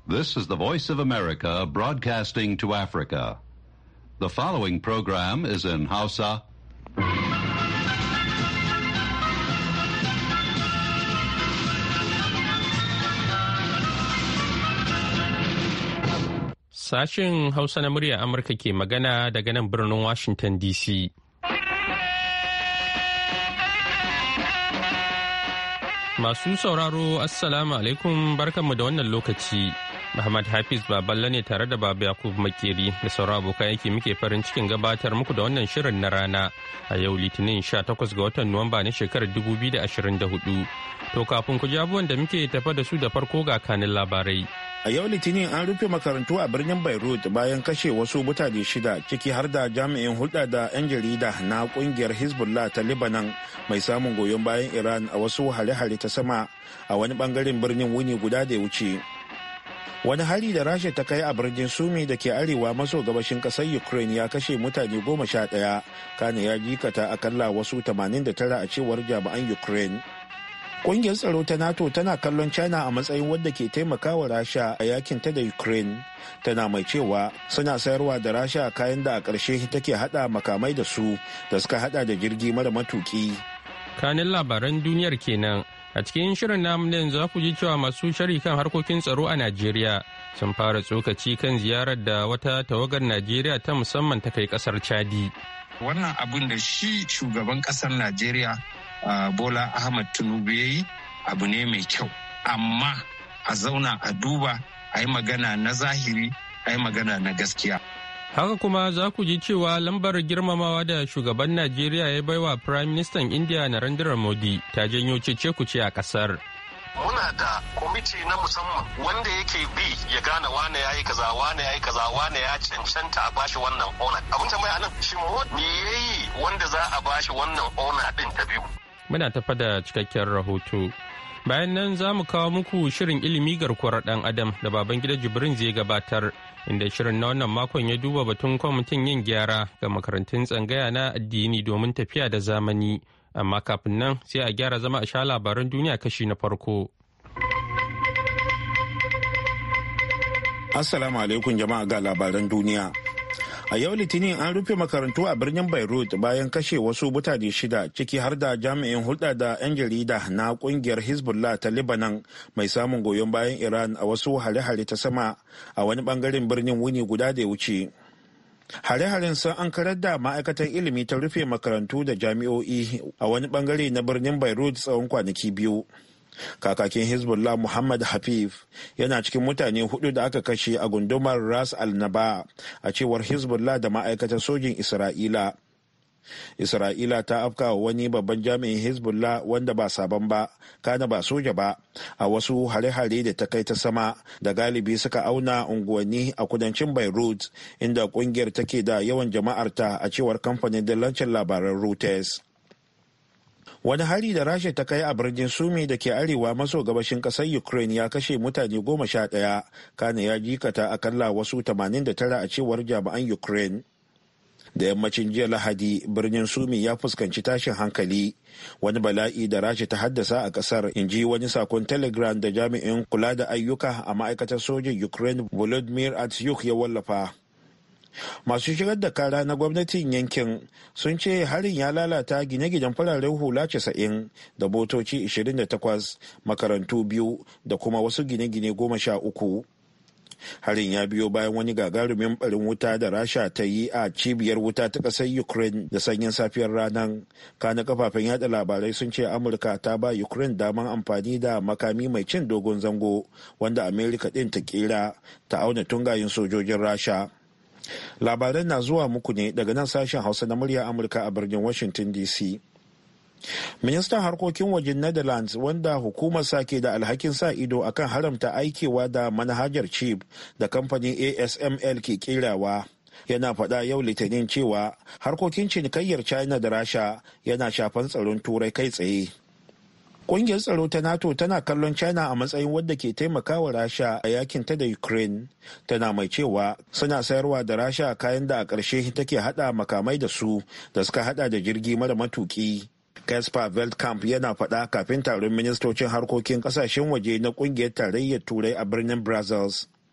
This is the Voice of America broadcasting to Africa. The following program is in Hausa. Sashen Hausa na murya Amurka ke magana daga nan birnin Washington DC. Masu sauraro, Assalamu alaikum, barkanmu da wannan lokaci. Muhammad Hafiz Baballe ne tare da Baba Yakub Makeri da sauran abokan aiki muke farin cikin gabatar muku da wannan shirin na rana a yau Litinin 18 ga watan Nuwamba na shekarar 2024. To kafin ku ji abubuwan da muke tafa da su da farko ga kanin labarai. A yau Litinin an rufe makarantu a birnin Beirut bayan kashe wasu mutane 6 ciki har da jami'in hulɗa da 'yan jarida na kungiyar Hezbollah ta Lebanon mai samun goyon bayan Iran a wasu hare-hare ta sama a wani bangaren birnin wuni guda da ya wuce. Wani hari da Rasha ta kai a birnin Sumi da ke arewa maso gabashin ƙasar Ukraine ya kashe mutane 11, kana ya jikata akalla wasu 89 a cewar jami'an Ukraine. Ƙungiyar tsaro ta NATO tana kallon China a matsayin wadda ke taimakawa Rasha a yakin ta da Ukraine. Tana mai cewa suna sayarwa da Rasha kayan da a ƙarshe take hada makamai da su da suka hada da jirgi mara matuki. Kanin labaran duniyar kenan. A cikin shirin namu ne za ku ji cewa masu shari kan harkokin tsaro a Najeriya sun fara tsokaci kan ziyarar da wata tawagar Najeriya ta musamman ta kai kasar Chadi. Wannan abin da shi shugaban kasar Najeriya Bola Ahmed Tinubu ya yi abu ne mai kyau, amma a zauna a duba, a yi magana na zahiri, a yi magana na gaskiya. Haka kuma za ku ji cewa lambar girmamawa da shugaban Najeriya ya baiwa Prime Minister India Narendra Modi ta janyo cece-kuce a kasar. Muna da kwamiti na musamman wanda yake bi ya gane wane ya yi kaza, wane ya yi kaza, wane ya cancanta a bashi wannan ona. Abin tambaya nan shi me ya yi wanda za a bashi wannan ona din ta biyu. Muna tafa da cikakken rahoto. Bayan nan za mu kawo muku shirin ilimi garkuwar ɗan adam da baban gida Jibrin zai gabatar, inda shirin na wannan makon ya duba batun kwamitin yin gyara ga makarantun tsangaya na addini domin tafiya da zamani. Amma kafin nan sai a gyara zama a sha labaran duniya kashi na farko. Assalamu alaikum jama'a ga labaran duniya. A yau Litinin an rufe makarantu a birnin Beirut bayan kashe wasu mutane 6 ciki har da jami'in hulɗa da 'yan jarida na kungiyar Hezbollah ta Lebanon mai samun goyon bayan Iran a wasu hare-hare ta sama a wani bangaren birnin wuni guda da ya wuce. Hare-haren sun an karar da ma'aikatan ilimi ta rufe makarantu da jami'o'i a wani bangare na birnin Beirut tsawon kwanaki 2. Kakakin Hezbollah Muhammad Hafif yana cikin mutane 4 da aka kashe a gundumar Ras al-Naba a cewar Hezbollah da ma'aikatar sojin Isra'ila. Isra'ila ta afka wa wani babban jami'in Hezbollah wanda ba sabon ba, kana ba soja ba, a wasu hare-hare da ta kai ta sama da galibi suka auna unguwanni a kudancin Beirut inda kungiyar take da yawan jama'arta a cewar kamfanin dillancin labaran Reuters. Wani hari da Rasha ta kai a birnin Sumi da ke arewa maso gabashin ƙasar Ukraine ya kashe mutane 11, kana ya jikata akalla wasu 89 a cewar jami'an Ukraine. Da yammacin jiya Lahadi, birnin Sumi ya fuskanci tashin hankali, wani bala'i da Rasha ta haddasa a ƙasar, in ji wani sakon Telegram da jami'in kula da ayyuka a ma'aikatar sojin Ukraine Volodymyr Atyuk ya wallafa. Masu shigar da kara na gwamnatin yankin sun ce harin ya lalata gine-ginen fararen hula 90 da motoci 28, makarantu 2 da kuma wasu gine-gine 13. Harin ya biyo bayan wani gagarumin barin wuta da Rasha ta yi a cibiyar wuta ta ƙasar Ukraine da sanyin safiyar ranar. Kana kafafen yada labarai sun ce Amurka ta ba Ukraine daman amfani da makami mai cin dogon zango wanda Amerika ɗin ta kera ta auna tungayen sojojin Rasha. Labaran na zuwa muku ne daga nan sashen Hausa na murya Amurka a birnin Washington DC. Ministan harkokin wajen Netherlands wanda hukumar ke da alhakin sa ido akan haramta aikewa da manhajar chip da kamfanin ASML ke kerawa yana faɗa yau Litinin cewa harkokin cinikayyar China da Rasha yana shafan tsaron Turai kai tsaye. Ƙungiyar tsaro ta NATO tana kallon China a matsayin wadda ke taimakawa Rasha a yakin ta da Ukraine. Tana mai cewa suna sayarwa da Rasha kayan da a ƙarshe take hada makamai da su da suka hada da jirgi mara matuki. Kasper Veldkamp yana faɗa kafin taron ministocin harkokin ƙasashen waje na ƙungiyar tarayyar Turai a birnin Brussels.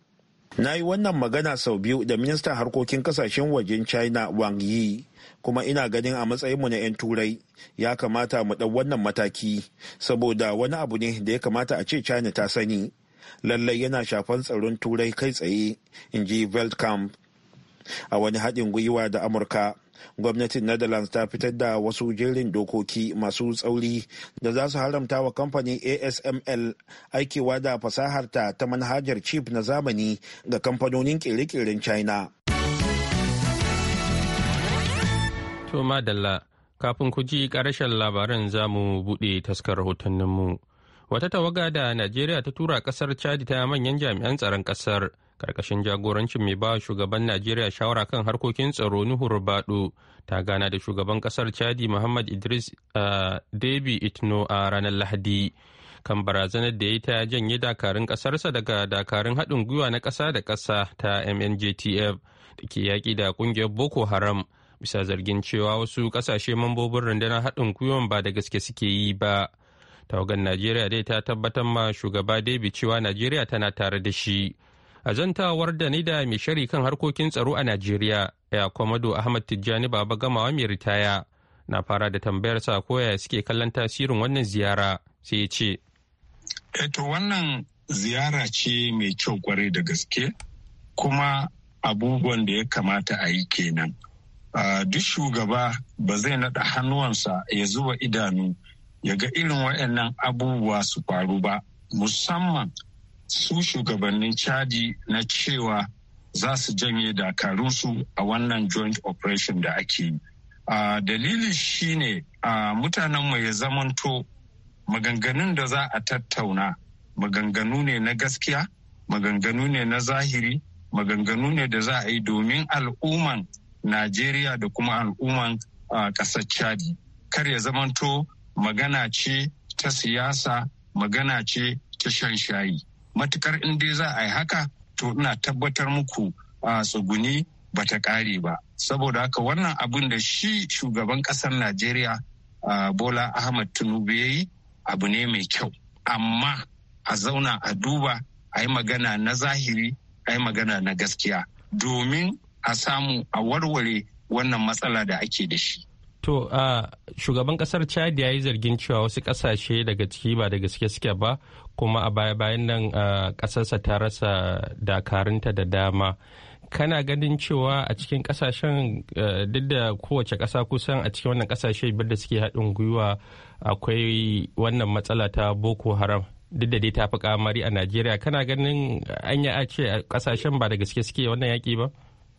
Na yi wannan magana sau biyu da ministan harkokin kasashen wajen China Wang Yi, kuma ina ganin a matsayinmu na 'yan turai ya kamata mu ɗau wannan mataki saboda wani abu ne da ya kamata a ce China ta sani. Lallai yana shafan tsaron turai kai tsaye, in ji Veldkamp. A wani haɗin gwiwa da Amurka, gwamnatin Netherlands ta fitar da wasu jerin dokoki masu tsauri da za su haramta wa kamfanin ASML aikewa da fasaharta ta manhajar chip na zamani ga kamfanonin kere-keren China. To madalla, kafin ku ji ƙarshen labaran za mu buɗe taskar rahotanninmu. Wata tawaga da Najeriya ta tura ƙasar Chad ta manyan jami'an tsaron ƙasar karkashin jagorancin mai ba shugaban Najeriya shawara kan harkokin tsaro Nuhu Rubadu ta gana da shugaban kasar Chadi Muhammad Idris Deby Itno a ranar Lahadi kan barazanar da ya ta janye dakarun kasarsa daga dakarun haɗin gwiwa na ƙasa da ƙasa ta MNJTF da ke yaƙi da ƙungiyar Boko Haram bisa zargin cewa wasu ƙasashe mambobin rundunar haɗin gwiwan ba da gaske suke yi ba. Tawagar Najeriya dai ta tabbatar ma shugaba Deby cewa Najeriya tana tare da shi. A zantawar da ni da mai shari kan harkokin tsaro a Najeriya, ya Kwamado Ahmad Tijjani Baba Gamawa mai ritaya, na fara da tambayar sa ko yaya suke kallon tasirin wannan ziyara, sai ya ce. To wannan ziyara ce mai kyau kwarai da gaske, kuma abubuwan da ya kamata a yi kenan. Duk shugaba ba zai naɗa hannuwansa ya zuba idanu ya ga irin waɗannan abubuwa su faru ba, musamman su shugabannin Chadi na cewa za su janye dakarunsu a wannan joint operation da ake yi. Dalili shine mutanenmu ya zamanto maganganun da za a tattauna maganganu ne na gaskiya, maganganu ne na zahiri, maganganu ne da za a yi domin al'umman Najeriya da kuma al'umman ƙasar Chadi. Kar ya zamanto magana ce ta siyasa, magana ce ta shan shayi. Matukar in dai za a yi haka, to ina tabbatar muku tsuguni ba ta ƙare ba. Saboda haka wannan abin da shi shugaban ƙasar Najeriya Bola Ahmed Tinubu ya yi abu ne mai kyau. Amma a zauna a duba, a yi magana na zahiri, a yi magana na gaskiya domin a samu a warware wannan matsala da ake da shi. To, shugaban kasar Chad ya yi zargin cewa wasu kasashe daga ciki ba da gaske suke ba, kuma a baya-bayan nan kasarsa ta rasa dakarunta da dama. Kana ganin cewa a cikin kasashen duk da kowace kasa kusan a cikin wannan kasashe biyar da suke haɗin gwiwa akwai wannan matsala ta Boko Haram, duk da dai ta fi kamari a Najeriya. Kana ganin anya a ce kasashen ba da gaske suke wannan yaƙi ba?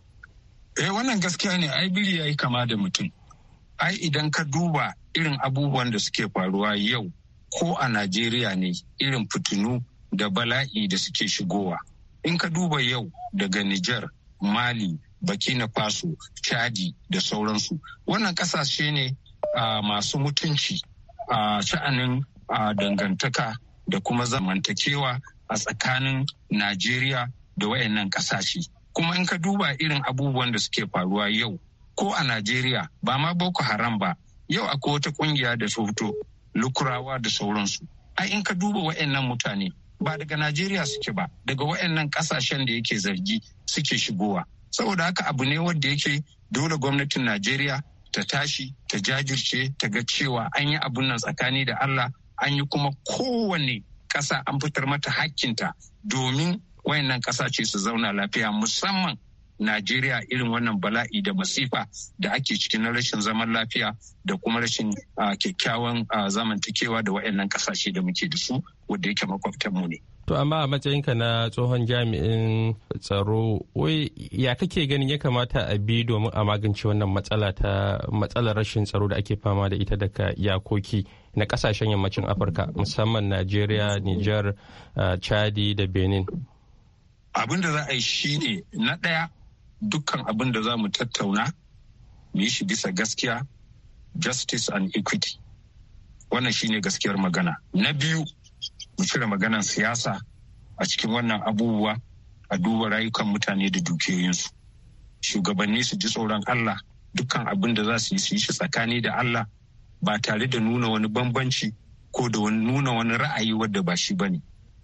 Wannan gaskiya ne, ai biri ya yi kama da mutum. Ai idan ka duba irin abubuwan da suke faruwa yau ko a Najeriya ne, irin fitinu da bala'i da suke shigowa. In ka duba yau daga Nijar, Mali, Burkina Faso, Chadi da sauransu. Wannan kasashe ne masu mutunci a sha'anin dangantaka da kuma zamantakewa a tsakanin Najeriya da wayannan kasashe. Kuma in ka duba irin abubuwan da suke faruwa yau ko a Najeriya ba ma Boko Haram ba, yau akwai wata kungiya da su fito Lukurawa da sauransu. Ai in ka duba wayannan mutane ba daga Najeriya suke ba, daga wayannan kasashen da yake zargi suke shigowa. Saboda haka abu ne wanda yake dole gwamnatin Najeriya ta tashi, ta jajirce, ta ga cewa an yi abun nan tsakani da Allah, an yi kuma kowane ƙasa an fitar mata hakkinta domin wayannan ƙasashe su zauna lafiya, musamman Najeriya irin wannan bala'i da masifa da ake cikin na rashin zaman lafiya da kuma rashin kyakkyawan zamantakewa da wayannan ƙasashe da muke da su wanda yake makwabtanmu ne. To amma a matsayinka na tsohon jami'in tsaro, wai ya kake ganin ya kamata a bi domin a magance wannan matsalar rashin tsaro da ake fama da ita daga iyakoki na kasashen yammacin Afirka, musamman Najeriya, Nijar, Chadi da Benin? Abin da za a yi shi ne na ɗaya, dukkan abin da za mu tattauna mu yi shi bisa gaskiya, justice and equity. Wannan shi ne gaskiyar magana. Na biyu, mu cire maganar siyasa a cikin wannan abubuwa, a duba rayukan mutane da dukiyoyinsu. Shugabanni su ji tsoron Allah, dukkan abin da za su yi shi tsakani da Allah, ba tare da nuna wani bambanci ko da nuna wani ra'ayi wadda ba shi bane.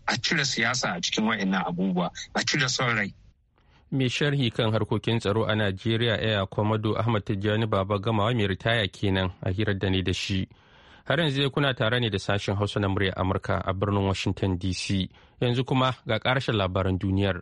a cire siyasa a cikin wa'annan abubuwa, a cire son rai. Mai sharhi kan harkokin tsaro a Najeriya Air Komodo Ahmad Tijjani Baba Gamawa mai ritaya kenan a hirar da ne da shi. Har yanzu kuna tare ne da sashen Hausa na murya Amurka a birnin Washington DC. Yanzu kuma ga ƙarshen labaran duniyar.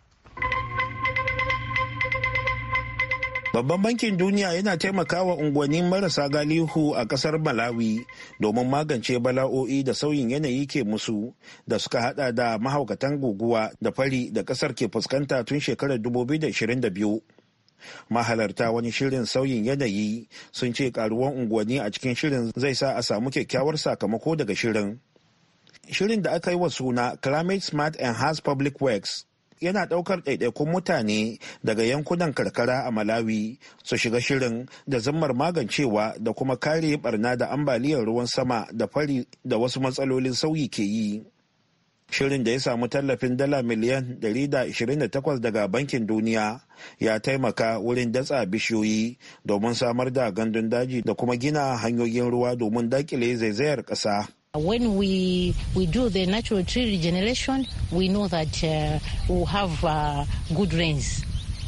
Babban bankin duniya yana taimakawa unguwannin marasa galihu a kasar Malawi domin magance bala'o'i da sauyin yanayi ke musu da suka hada da mahaukatan guguwa da fari da kasar ke fuskanta tun shekarar 2022. Mahalarta wani shirin sauyin yanayi sun ce karuwan unguwanni a cikin shirin zai sa a samu kyakkyawar sakamako daga shirin. Shirin da aka yi wa suna Climate Smart Enhanced Public Works yana ɗaukar ɗaiɗaikun mutane daga yankunan karkara a Malawi su shiga shirin da zammar magancewa da kuma kare barna da ambaliyar ruwan sama da fari da wasu matsalolin sauyi ke yi. Shirin da ya samu tallafin dala miliyan 128 daga Bankin Duniya ya taimaka wurin datsa bishiyoyi domin samar da gandun daji da kuma gina hanyoyin ruwa domin dakile zaizayar ƙasa. When we do the natural tree regeneration, we know that we'll have good rains.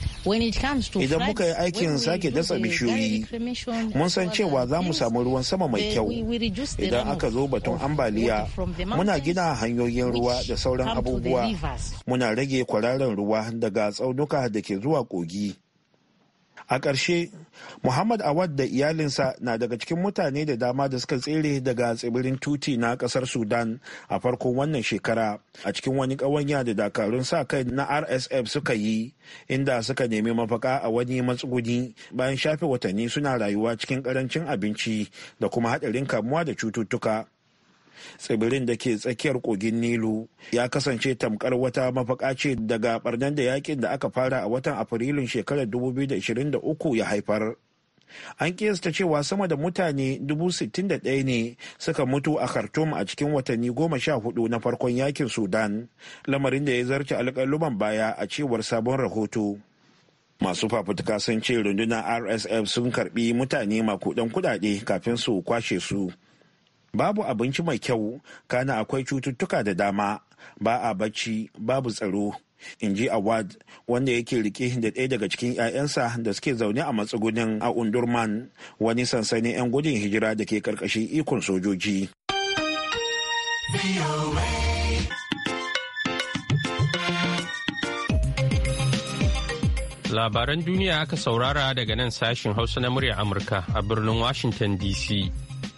Idan muka yi aikin sake dasa bishiyoyi, mun san cewa za mu samu ruwan sama mai kyau. Idan aka zo batun ambaliya, muna gina hanyoyin ruwa da sauran abubuwa. Muna rage kwararren ruwa daga tsaunuka da ke zuwa kogi. A ƙarshe, Muhammad Awad da iyalinsa na daga cikin mutane da dama da suka tsere daga tsibirin Tuti na ƙasar Sudan a farkon wannan shekara a cikin wani ƙawanya da dakarun sa kai na RSF suka yi, inda suka nemi mafaka a wani matsuguni bayan shafe watanni suna rayuwa cikin ƙarancin abinci da kuma haɗarin kamuwa da cututtuka. Tsibirin da ke tsakiyar kogin Nilu ya kasance tamkar wata mafaka ce daga barnan da yakin da aka fara a watan Afrilun shekarar 2023 ya haifar. An kiyasta cewa sama da mutane 61,000 ne suka mutu a Khartoum a cikin watanni 14 na farkon yakin Sudan, lamarin da ya zarce alƙaluman baya a cewar sabon rahoto. Masu fafutuka sun ce rundunar RSF sun karbi mutane makudan kudade kafin su kwashe su. Babu abinci mai kyau, kana akwai cututtuka da dama, ba a bacci, babu tsaro, in ji Awad, wanda yake rike da ɗaya daga cikin 'ya'yansa da suke zaune a matsugunin a Undurman, wani sansanin 'yan gudun hijira da ke ƙarƙashin ikon sojoji. Labaran duniya aka saurara daga nan sashin Hausa na murya Amurka a birnin Washington DC.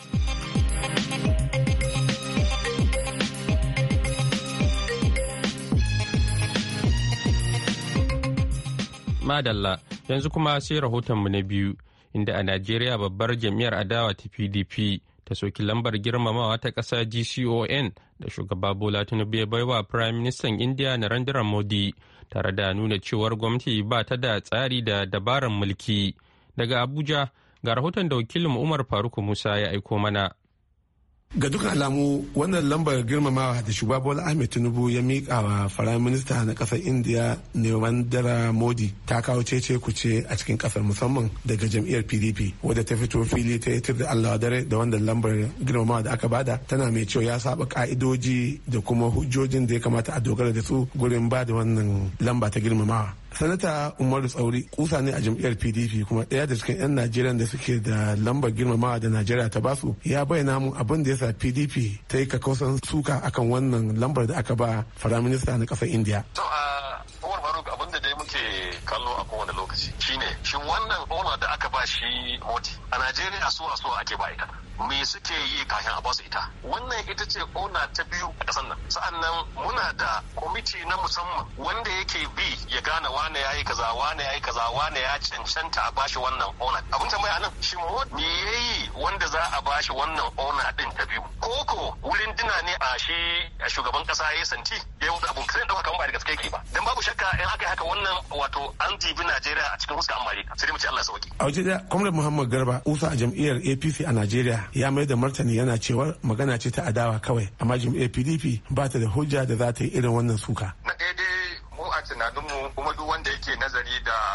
Madalla, yanzu kuma sai rahotonmu na biyu, inda a Najeriya babbar jam'iyyar adawa ta PDP ta soki lambar girmamawa ta ƙasa GCON da shugaba Bola Tinubu ya baiwa Prime Minister India Narendra Modi, tare da nuna cewar gwamnati ba ta da tsari da dabarar mulki. Daga Abuja, ga rahoton da wakilin Umar Faruk Musa ya aiko mana. Ga dukkan alamu wannan lambar girmamawa da shugaba Bola Ahmed Tinubu ya miƙa wa Firayim Minista na ƙasar Indiya Narendra Modi ta kawo cece kuce a cikin ƙasar, musamman daga jam'iyyar PDP, wadda ta fito fili ta yi da Allah dare da wannan lambar girmamawa da aka bada, tana mai cewa ya saba ka'idoji da kuma hujjojin da ya kamata a dogara da su gurin ba da wannan lamba ta girmamawa. Sanata Umaru Tsauri kusa ne a jam'iyyar PDP kuma ɗaya da cikin 'yan Najeriya da suke da lambar girmamawa da Najeriya ta basu, ya bayyana mu abin da ya sa PDP ta yi kakausan suka akan wannan lambar da aka ba Firaminista na ƙasar Indiya. Umar Faruk, abin da dai muke kallo a kowane lokaci shine shin wannan ona da aka ba shi Modi a Najeriya so ake ba ita. Me suke yi kafin a basu ita? Wannan ita ce ona ta biyu a ƙasar nan. Sa'annan muna da kwamiti na musamman wanda yake bi ya gane wane ya yi kaza, wane ya yi kaza, wane ya cancanta a bashi wannan ona. Abin tambaya nan shi me yayi wanda za a bashi wannan ona din ta biyu? Koko wurin dina ne a shi shugaban ƙasa ya santi ya yi abun kare ɗauka kamar ba da gaske yake ba. Dan babu shakka in aka yi haka wannan wato an dibi Najeriya a cikin huska Amurka. Sai mu ce Allah sauki. A waje da Comrade Muhammad Garba kusa a jam'iyyar APC a Najeriya ya mai da martani yana cewa magana ce ta adawa kawai, amma jam'iyyar PDP ba ta da hujja da za ta yi irin wannan suka. Na daidai mu a tunaninmu kuma duk wanda yake nazari da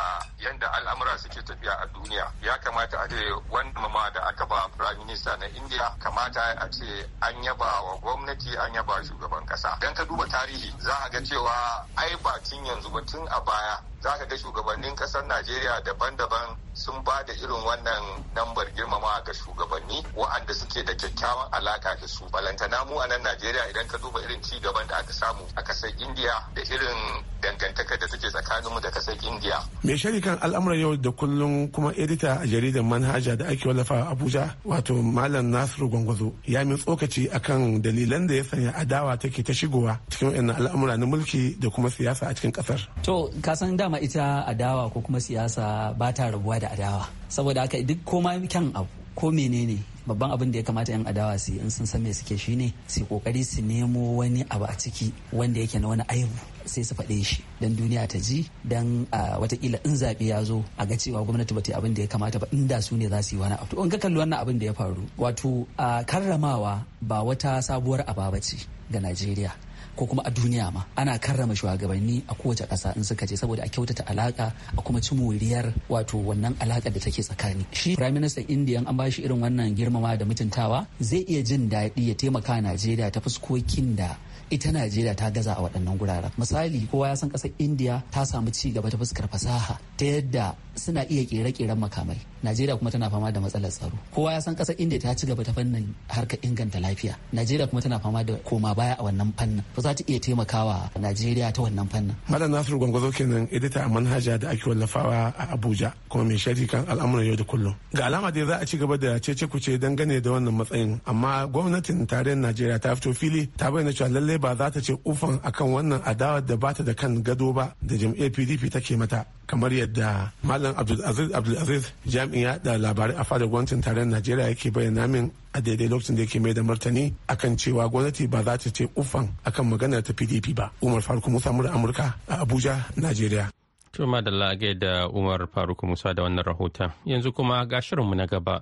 yadda al'amura suke tafiya a duniya ya kamata a ce wannan mama da aka ba Prime Minister na India kamata a ce an yaba wa gwamnati an yaba shugaban kasa. Dan ka duba tarihi za a ga cewa ai ba tun yanzu ba tun a baya za ka ga shugabannin kasar Najeriya daban-daban sun ba da irin wannan lambar girmama ga shugabanni wa'anda suke da kyakkyawan alaka da su. Balantana mu a nan Najeriya idan ka duba irin ci gaban da aka samu a kasar India da irin dangantakar da take tsakaninmu da kasar India. Mai sharikan al'amuran yau da kullum kuma edita a jaridar Manhaja da ake wallafa a Abuja wato Malam Nasiru Gwangwazo ya min tsokaci akan dalilan da ya sanya adawa take ta shigowa cikin wannan al'amura na mulki da kuma siyasa a cikin kasar. To kasan dama ita adawa ko kuma siyasa ba ta rabuwa da adawa saboda haka duk koma kyan abu ko menene babban abin da ya kamata yan adawa su in sun san me suke shine su kokari su nemo wani abu a ciki wanda yake na wani aibu sai su faɗe shi dan duniya ta ji dan watakila in zaɓe ya zo a ga cewa gwamnati ba ta yi abin da ya kamata ba inda su ne za su yi wani abu. To in ka kalli wannan abin da ya faru wato karramawa ba wata sabuwar aba ce ga Najeriya ko kuma a duniya ma ana karrama shugabanni a kowace ƙasa in suka je saboda a kyautata alaka a kuma ci moriyar wato wannan alakar da take tsakani. Shi Prime Minister India an bashi irin wannan girmama da mutuntawa zai iya jin daɗi ya taimaka Najeriya ta fuskokin da ita Najeriya ta gaza a waɗannan guraren. Misali kowa ya san ƙasar India ta samu ci gaba ta fuskar fasaha ta yadda suna iya ƙere-ƙeren makamai. Najeriya kuma tana fama da matsalar tsaro. Kowa ya san ƙasar India ta ci gaba ta fannin harkar inganta lafiya. Najeriya kuma tana fama da koma baya a wannan fannin. Ba za ta iya taimakawa Najeriya ta wannan fannin. Malam Nasiru Gwangwazo kenan edita a Manhaja da ake wallafawa a Abuja kuma mai sharhi kan al'amuran yau da kullum. Ga alama dai za a ci gaba da cece kuce dangane da wannan matsayin amma gwamnatin tarayyar Najeriya ta fito fili ta bayyana cewa lallai ba za ta ce ufan akan wannan adawa da bata da kan gado ba da jam'iyyar PDP take mata kamar yadda Malam Abdulaziz jami'in yaɗa labarai a fadar gwamnatin tarayyar Najeriya yake bayyana min a daidai lokacin da yake mai da martani akan cewa gwamnati ba za ta ce ufan akan maganar ta PDP ba. Umar Faruk Musa mura Amurka a Abuja, Najeriya. To madalla da Umar Faruk Musa da wannan rahoton. Yanzu kuma ga shirinmu na gaba.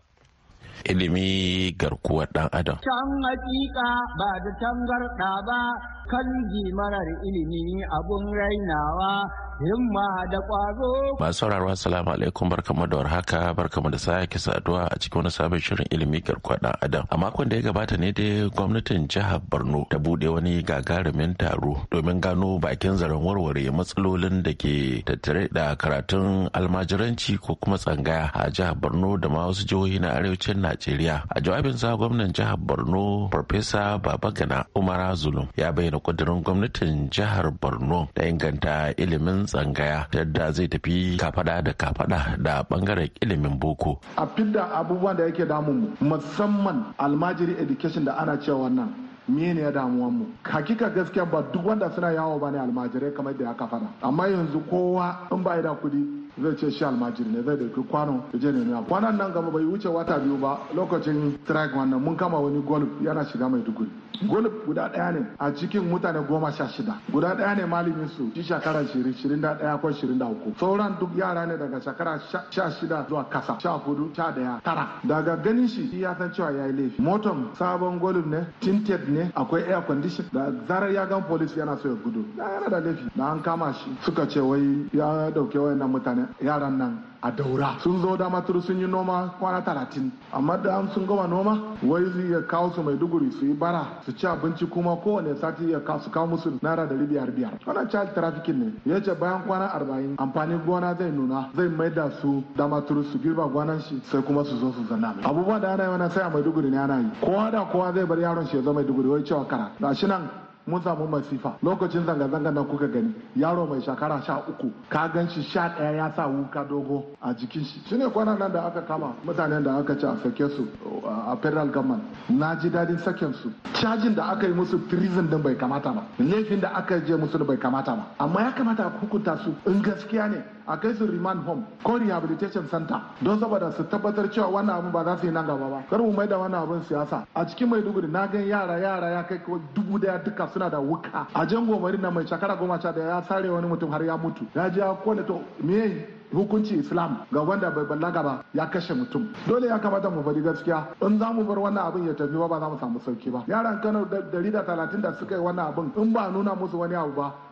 Ilimi garkuwar ɗan adam. Can hakika ba da tangarɗa ba kan marar ilimi abun rainawa himma da ƙwazo. Masu sauraro assalamu alaikum barkamu da warhaka barkamu da sake saduwa a cikin wani sabon shirin ilimi garkuwar ɗan adam. A makon da ya gabata ne dai gwamnatin jihar Borno ta bude wani gagarumin taro domin gano bakin zaren warware matsalolin da ke tattare da karatun almajiranci ko kuma tsangaya a jihar Borno da ma wasu jihohi na arewacin Najeriya. A jawabinsa gwamnan jihar Borno Farfesa Babagana Umar Zulum ya bayyana kudirin gwamnatin jihar Borno da inganta ilimin tsangaya yadda zai tafi kafada da kafada da bangaren ilimin boko. A fidda abubuwan da yake damun mu musamman almajiri education da ana cewa wannan mene ya damuwan mu. Hakika gaskiya ba duk wanda suna yawo bane almajirai kamar da aka fada. Amma yanzu kowa in ba da kudi zai ce shi almajiri ne zai dauki kwano da je ne kwanan nan gaba bai wuce wata biyu ba lokacin strike wannan mun kama wani golf yana shiga Maiduguri. Golf guda ɗaya ne a cikin mutane 16 guda ɗaya ne malamin su shi shekara 21 ko 23 sauran duk yara ne daga shekara 16 zuwa kasa 14 11 tara daga ganin shi ya san cewa ya yi laifi. Moton sabon golf ne tinted ne akwai air condition da zarar ya gan police yana so ya gudu yana da laifi da an kama shi suka ce wai ya dauke wayannan mutane yaran nan a Daura sun zo da maturu sun yi noma kwana 30 amma da sun gama noma wai zai ya kawo su Maiduguri su yi bara su ci abinci kuma kowane sati ya su kawo musu naira 500 wannan child trafficking ne ya ce bayan kwana 40 amfanin gona zai nuna zai maida su da maturu su girba gonan shi sai kuma su zo su zanna mai abubuwa da ana yi wannan sai a Maiduguri ne ana yi kowa da kowa zai bar yaron shi ya zo Maiduguri wai cewa kara gashi nan mun samu masifa lokacin zanga-zanga da kuka gani yaro mai shekara 13 ka gan shi 11 ya sa wuka dogo a jikin shi shine kwanan nan da aka kama mutanen da aka ce a sake su a federal government na ji dadin saken su cajin da aka yi musu treason din bai kamata ba laifin da aka je musu bai kamata ba amma ya kamata a hukunta su in gaskiya ne a kai su remand home ko rehabilitation center don saboda su tabbatar cewa wannan abun ba za su yi nan gaba ba kar mu mai da wannan abun siyasa a cikin Maiduguri na gan yara ya kai 1000 duka suna da wuka a jango mari na mai shekara 10 da ya sare wani mutum har ya mutu ya je ya kone to me hukunci Islam ga wanda bai balaga ba ya kashe mutum dole ya kamata mu bari gaskiya in za mu bar wannan abin ya tafi ba za mu samu sauki ba yaran Kano 130 da suka yi wannan abin in ba nuna musu wani abu ba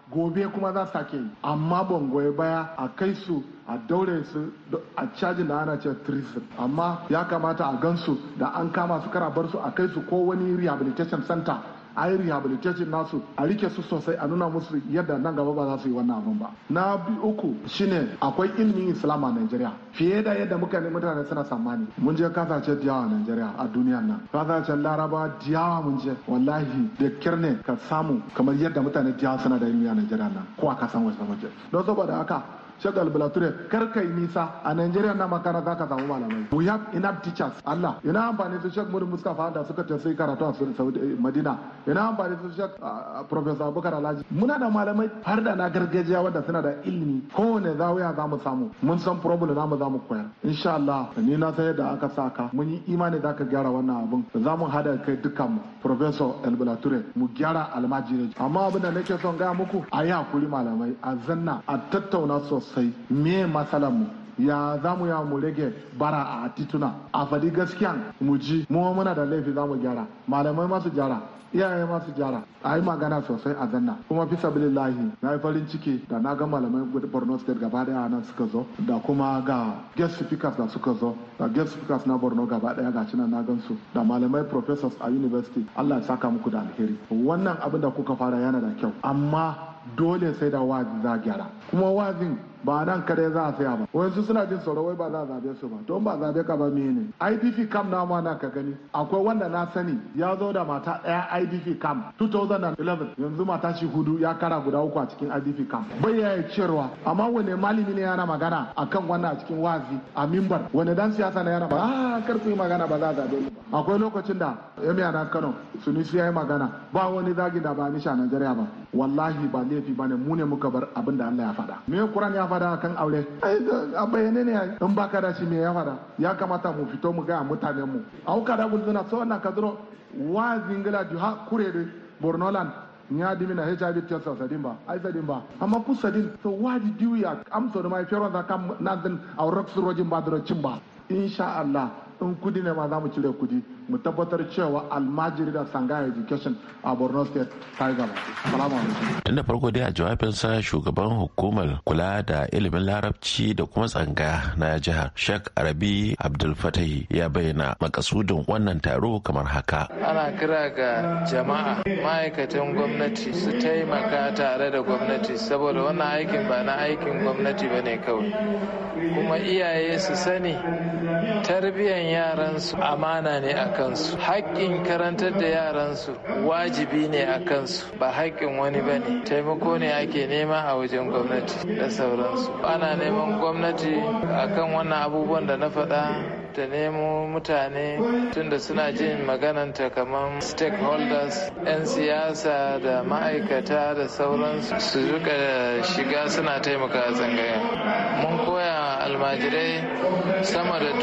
gobe kuma za su sake yi, amma ban goyi baya a kai su a daure su a cajin da ana ce treason, amma ya kamata a gansu da an kama su kara bar su a kai su ko wani rehabilitation center a yi rehabilitation nasu a rike su sosai a nuna musu yadda nan gaba ba za su yi wannan abun ba. Na uku shine akwai ilimin Islam a Najeriya fiye da yadda mutane suna tsammani. Mun je kasashe da yawa a Najeriya a duniyan nan, kasashen Laraba da yawa mun je, wallahi da kyar ne ka samu kamar yadda mutane da yawa suna da ilimi a Najeriya nan ko a kasan wasu waje. Don saboda haka Sheikh Albalature kar kai nisa a Najeriya na makara za ka samu malamai. We have enough teachers. Allah ina amfani su Sheikh Muri Mustafa da suka tafi karatu a Madina. Ina amfani su Sheikh Professor Abubakar Alhaji. Muna da malamai har da na gargajiya wanda suna da ilimi. Kowane zawiya za mu samu. Mun san problem namu za mu koyar. Insha Allah ni na san yadda aka saka. Mun yi imani za ka gyara wannan abun. Za mu hada kai dukkan mu. Professor Albalature mu gyara almajiri. Amma abin da nake son gaya muku a yi hakuri malamai a zanna a tattauna sosai me matsalar mu ya za mu ya mu rage bara a tituna a faɗi gaskiyan mu ji mu muna da laifi za mu gyara malamai masu gyara iyaye masu gyara a yi magana sosai a zanna kuma fi sabilillahi na yi farin ciki da na ga malamai Borno State gaba daya nan suka zo da kuma ga guest speakers da suka zo da guest speakers na Borno gaba daya ga cinan na gansu da malamai professors a university. Allah ya saka muku da alheri. Wannan abin da kuka fara yana da kyau amma dole sai da wazi za gyara kuma wazin ba nan kare za a saya ba. Wayansu suna jin tsoro wai ba za a zabe su ba, don ba zabe ka ba mene. IDP camp na ma na ka gani akwai wanda na sani ya zo da mata daya IDP camp 2011 yanzu mata shi hudu ya kara guda uku a cikin IDP camp bai ya ciyarwa. Amma wane malami ne yana magana akan wannan a cikin wazi a mimbar, wane dan siyasa ne yana ba kar ku yi magana ba za a zabe ni ba. Akwai lokacin da Emiya na Kano Sunusi ya yi magana ba wani zagi da ba ni sha Najeriya ba, wallahi ba laifi bane mu ne muka bar abin da Allah ya faɗa. Me Quran ya faɗa kan aure a bayyane ne in baka da shi me ya faɗa. Ya kamata mu fito mu ga mutanen mu au kada gulzuna so na kadro wa zingala ju ha kurede Bornoland nya dimina HIV test sadin ba ai sadin ba amma ku sadin so what did you ya am so da mai fero da kam nan aurak surojin ba da cin ba. Insha Allah in kudi ne ma za mu cire kudi mu tabbatar cewa almajiri da sangaya education a Borno State ta yi gaba. Assalamu alaikum. Tun da farko dai a jawabinsa shugaban hukumar kula da ilimin larabci da kuma tsangaya na jihar Sheikh Arabi Abdul Fatahi ya bayyana makasudin wannan taro kamar haka. Ana kira ga jama'a ma'aikatan gwamnati su taimaka tare da gwamnati saboda wannan aikin ba na aikin gwamnati ba ne kawai. Kuma iyaye su sani tarbiyyar yaransu amana ne a kansu, haƙƙin karantar da yaransu wajibi ne a kansu ba haƙƙin wani ba ne, taimako ne ake nema a wajen gwamnati da sauransu. Ana neman gwamnati akan wannan abubuwan da na faɗa ta nemo mutane tunda suna jin magananta kamar stakeholders 'yan siyasa da ma'aikata da sauransu su rika shiga suna taimaka a tsangaya. Mun koya almajirai sama da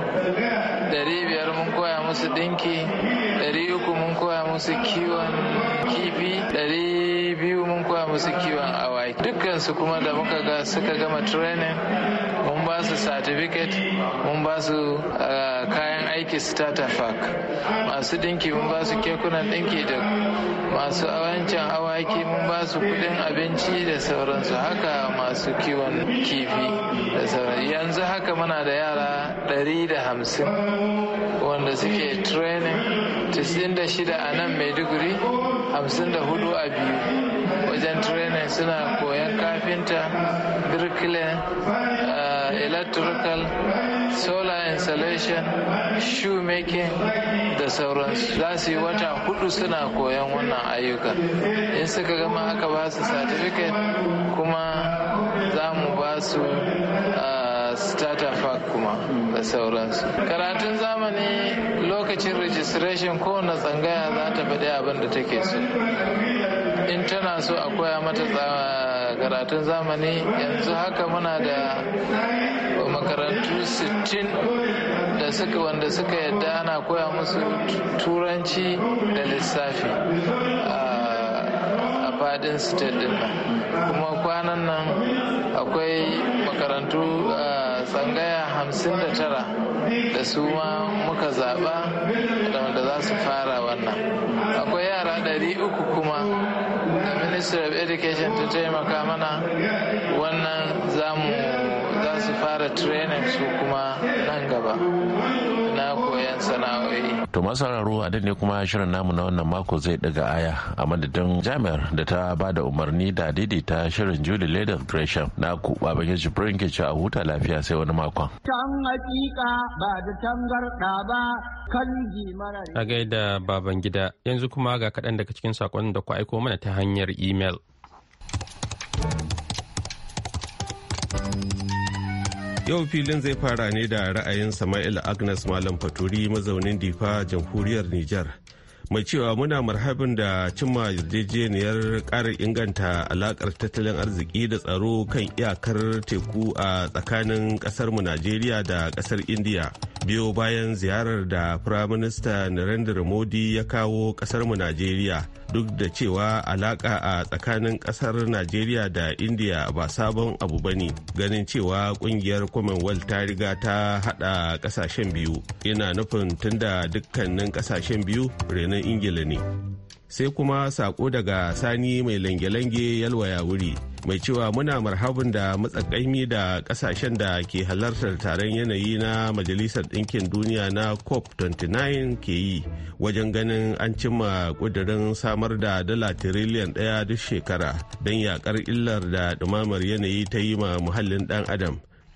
500 mun koya musu dinki, 300 mun koya musu kiwon kifi, 200 mun koya musu kiwon awaki. Dukkansu kuma da muka ga suka gama training mun ba su certificate, mun ba su kayan aiki starter pack. Masu dinki mun ba su kekunan dinki da masu awancin awaki mun ba su kudin abinci da sauransu. Haka masu kiwon kifi da sauransu. Yanzu haka muna da yara 150 wanda suke training, 96 a nan Maiduguri, 54 a biyu wajen training suna koyan kafinta, birkile, electrical, solar installation, shoemaking da sauransu. Za su yi wata 4 suna koyan wannan ayyukan. In suka gama aka ba su certificate kuma za mu ba su starter pack kuma da sauransu. Karatun zamani lokacin registration kowane tsangaya za ta faɗi abin da take so. In tana so a koya mata karatun zamani, yanzu haka muna da makarantu 60 da wanda suka yadda ana koya musu turanci da lissafi a fadin state din nan. Kuma kwanan nan akwai makarantu tsangaya 59 da su ma muka zaba da wanda za su fara wannan. Akwai yara 300 kuma da ministry of education ta taimaka mana wannan za su fara training su kuma nan gaba na koyan sana'o'i. To masu sauraro a ne kuma shirin namu na wannan mako zai daga aya a madadin jami'ar da ta ba da umarni da daidaita shirin Julie Leather Gresham na ku baban Jibrin ke ci a huta lafiya sai wani makon. Can hakika ba da tangarda ba kan marar. A gaida baban gida yanzu kuma ga kaɗan daga cikin saƙon da ku aiko mana ta hanyar email. Yau filin zai fara ne da ra'ayin Sama'il Agnes Malam Faturi mazaunin Difa jamhuriyar Nijar. Mai cewa muna marhabin da cimma yarjejeniyar ƙara inganta alaƙar tattalin arziki da tsaro kan iyakar teku a tsakanin ƙasarmu Najeriya da ƙasar Indiya. Biyo bayan ziyarar da Firaminista Narendra Modi ya kawo ƙasarmu Najeriya. Duk da cewa alaka a tsakanin kasar Najeriya da India ba sabon abu ba ne, ganin cewa kungiyar Commonwealth ta riga ta hada kasashen biyu, yana nufin tunda dukkanin kasashen biyu renon Ingila ne. Sai kuma sako daga Sani mai lange-lange yalwaya wuri mai cewa muna marhabin da matsakaimi da kasashen da ke halartar taron yanayi na Majalisar Ɗinkin Duniya na COP29 ke yi wajen ganin an cimma ƙudurin samar da dala tiriliyan ɗaya duk shekara don yakar illar da ɗumamar yanayi ta yi ma muhallin ɗan adam.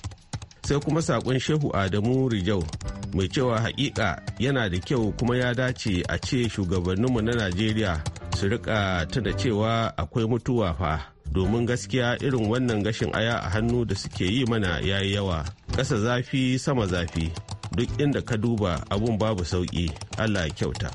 Sai kuma sakon Shehu Adamu Rijau mai cewa hakika yana da kyau kuma ya dace a ce shugabanninmu na Najeriya su rika tuna cewa akwai mutuwa fa. Domin gaskiya irin wannan gashin aya a hannu da suke yi mana yayi yawa. Ƙasa zafi sama zafi, duk inda ka duba abun babu sauƙi, Allah ya kyauta.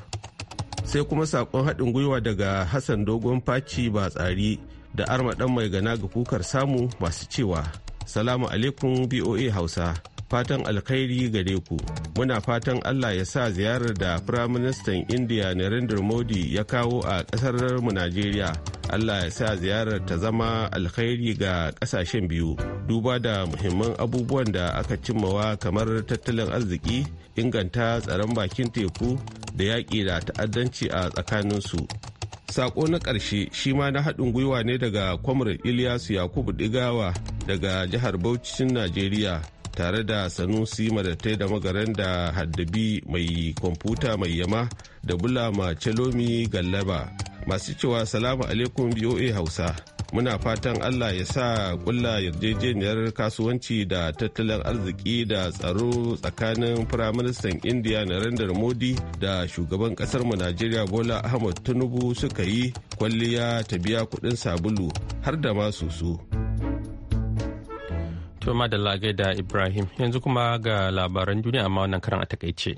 Sai kuma saƙon haɗin gwiwa daga Hassan Dogon Faci Batsari da Armaɗan Mai Gana ga Kukar Samu masu cewa, Salamu alaikum BOA Hausa, fatan alkhairi gare ku. Muna fatan Allah ya sa ziyarar da Firaministan Indiya Narendra Modi ya kawo a ƙasar mu Najeriya. Allah ya sa ziyarar ta zama alkhairi ga ƙasashen biyu, duba da muhimman abubuwan da aka cimmawa kamar tattalin arziki, inganta tsaron bakin teku da yaƙi da ta'addanci a tsakaninsu. Sako na ƙarshe shi ma na haɗin gwiwa ne daga Comrade Ilyasu Yakubu Digawa daga jihar Bauchin Najeriya, tare da Sanusi Madatai da Magaran da Haddabi mai kwamfuta mai yama da Bulama Celomi Gallaba, masu cewa salamu alaikum BOA Hausa. Muna fatan Allah ya sa kulla yarjejeniyar kasuwanci da tattalin arziki da tsaro tsakanin Firaministan Indiya Narendra Modi da shugaban kasar mu Najeriya Bola Ahmed Tinubu suka yi kwalliya ta biya kuɗin sabulu har da masu su. To madalla da Ibrahim, yanzu kuma ga labaran duniya amma wannan karan a takaice.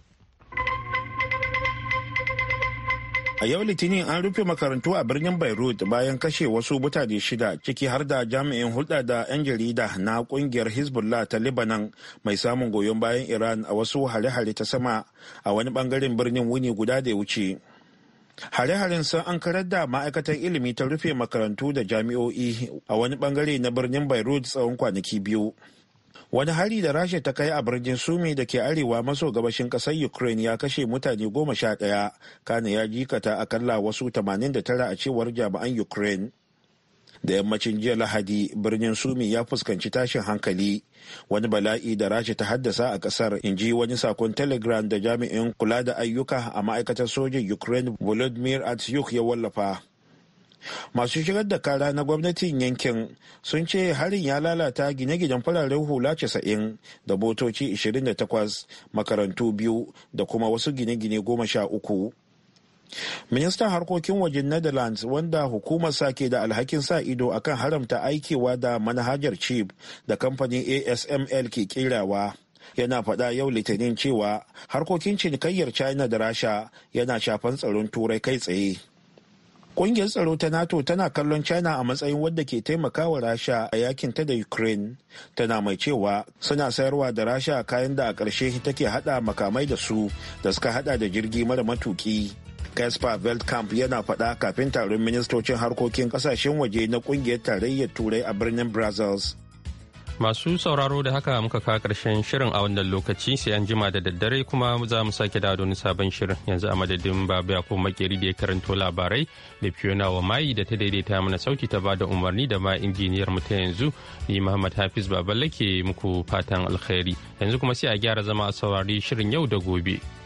A yau Litinin an rufe makarantu a birnin Beirut bayan kashe wasu mutane 6 ciki har da jami'in hulɗa da 'yan jarida na ƙungiyar Hezbollah ta Lebanon mai samun goyon bayan Iran a wasu hare-hare ta sama a wani bangaren birnin wuni guda da ya wuce. Hare-haren sun ankarar da ma'aikatar ilimi ta rufe makarantu da jami'o'i a wani bangare na birnin Beirut tsawon kwanaki 2. Wani hari da Rasha ta kai a birnin Sumi da ke arewa maso gabashin ƙasar Ukraine ya kashe mutane 11, kana ya jikata akalla wasu 89 a cewar jami'an Ukraine. Da yammacin jiya Lahadi, birnin Sumi ya fuskanci tashin hankali, wani bala'i da Rasha ta haddasa a ƙasar, in ji wani sakon Telegram da jami'in kula da ayyuka a ma'aikatar sojin Ukraine Volodymyr Atyuk ya wallafa. Masu shigar da kara na gwamnatin yankin sun ce harin ya lalata gine-ginen fararen hula 90 da motoci 28, makarantu 2 da kuma wasu gine-gine 13. Ministan harkokin wajen Netherlands, wanda hukumar ke da alhakin sa ido akan haramta aikewa da manhajar chip da kamfanin ASML ke kerawa, yana faɗa yau Litinin cewa harkokin cinikayyar China da Rasha yana shafan tsaron Turai kai tsaye. Ƙungiyar tsaro ta NATO tana kallon China a matsayin wadda ke taimakawa Rasha a yakin ta da Ukraine. Tana mai cewa suna sayarwa da Rasha kayan da a ƙarshe take hada makamai da su da suka hada da jirgi mara matuki. Kasper Veldkamp yana faɗa kafin taron ministocin harkokin ƙasashen waje na ƙungiyar tarayyar Turai a birnin Brussels. Masu sauraro da haka muka kawo karshen shirin a wannan lokaci sai an jima da daddare kuma za mu sake da wani sabon shirin yanzu a madadin babu yakub makeri da ya karanto labarai da Fiona wa mayi da ta daidaita mana sauti ta bada umarni da ma injiniyar mu ta yanzu ni Muhammad Hafiz Baballe ke muku fatan alkhairi yanzu kuma sai a gyara zama a saurari shirin yau da gobe.